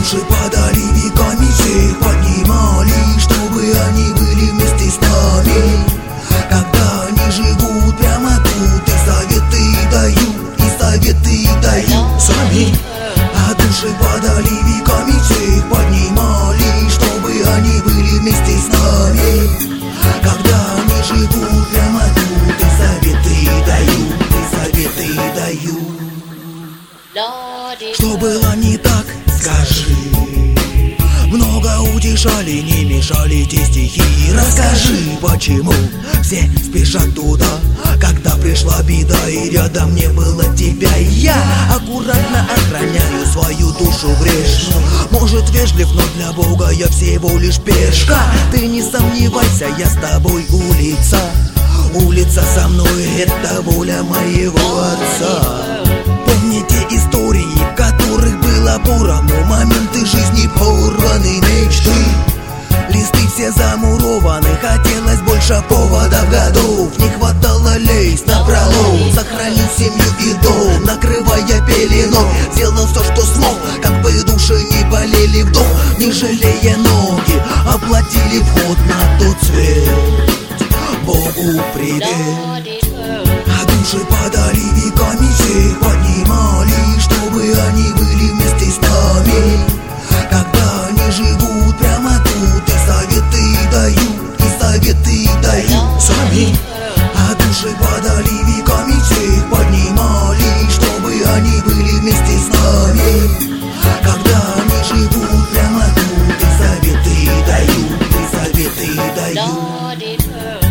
души подали веками, всех поднимали, чтобы они были вместе с нами. Когда они живут прямо тут, и советы дают сами. А души подали веками, всех поднимали, чтобы они были вместе с нами. Когда они живут прямо тут, и советы дают. Что было не так, скажи. Много утешали, не мешали те стихи. Расскажи, почему все спешат туда, когда пришла беда и рядом не было тебя. И я аккуратно охраняю свою душу грешную. Может вежлив, но для Бога я всего лишь пешка. Ты не сомневайся, я с тобой улица. Улица со мной, это воля моего отца. Помните истории, в которых было поровну, моменты жизни порваны, мечты. Листы все замурованы, хотелось больше поводов годов. Не хватало лезть напролом, сохранить семью и дом, накрывая пеленой. Сделал все, что смог, как бы души не болели в дом. Не жалея ноги, оплатили вход на тот свет. Богу привет. А души подали веками, всех поднимали, чтобы они были вместе с нами. Когда они живут прямо тут, и советы дают сами. А души подали веками, всех поднимали, чтобы они были вместе с нами. Когда они живут прямо тут, и советы дают.